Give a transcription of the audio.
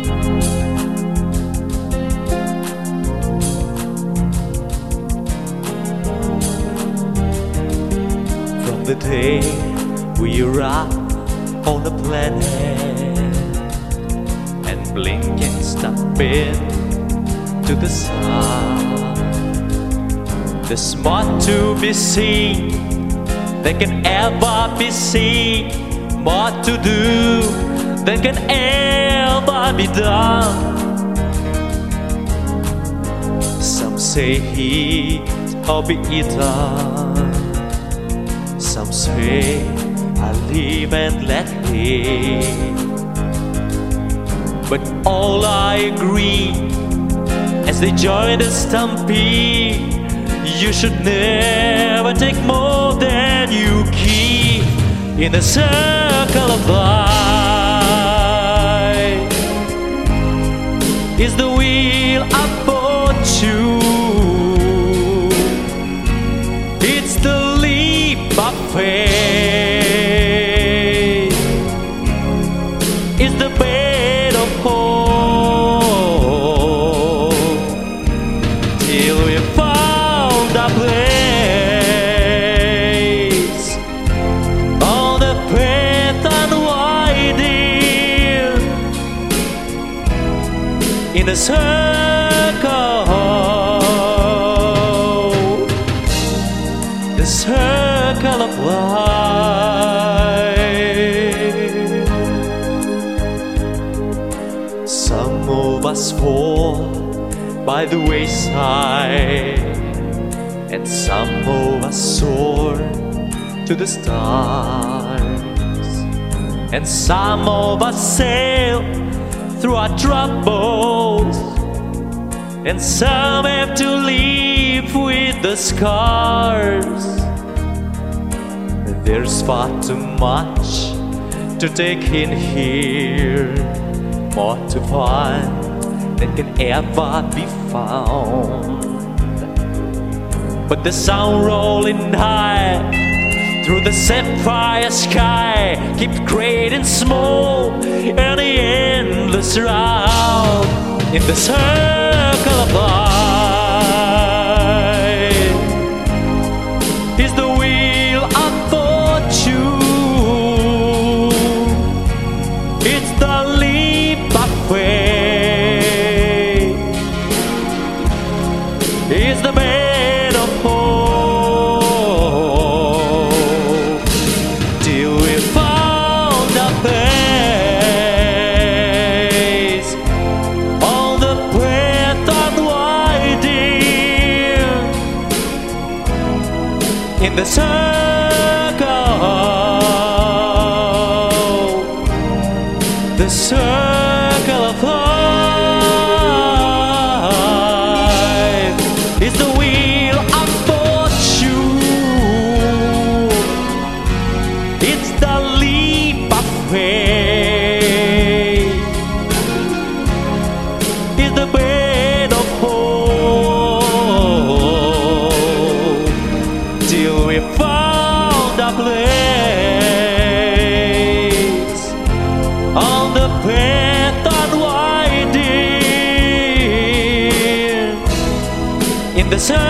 From the day we arrived on the planet and blink and step in to the sun, there's more to be seen than can ever be seen, more to do than can ever be done. Some say eat or be eaten, some say I live and let live. But all I agree, as they join the stampede, you should never take more than you keep in the circle of life. Is the wheel of fortune, it's the leap of faith, it's the bed of hope, till we found a place on the path unwinding in the circle, the circle of life. Some of us fall by the wayside, and some of us soar to the stars, and some of us sail through our troubles, and some have to live with the scars. There's far too much to take in here, more to find than can ever be found. But the sound rolling high through the sapphire sky keeps great and small and the endless round in the circle of life. Is the wheel of fortune, it's the leap of faith, it's the bed of hope, till we found a place on the path unwinding in the circle of life. Is the wheel of fortune, it's the leap of faith, it's the bed of hope, till we found a place on the path unwinding in the sun.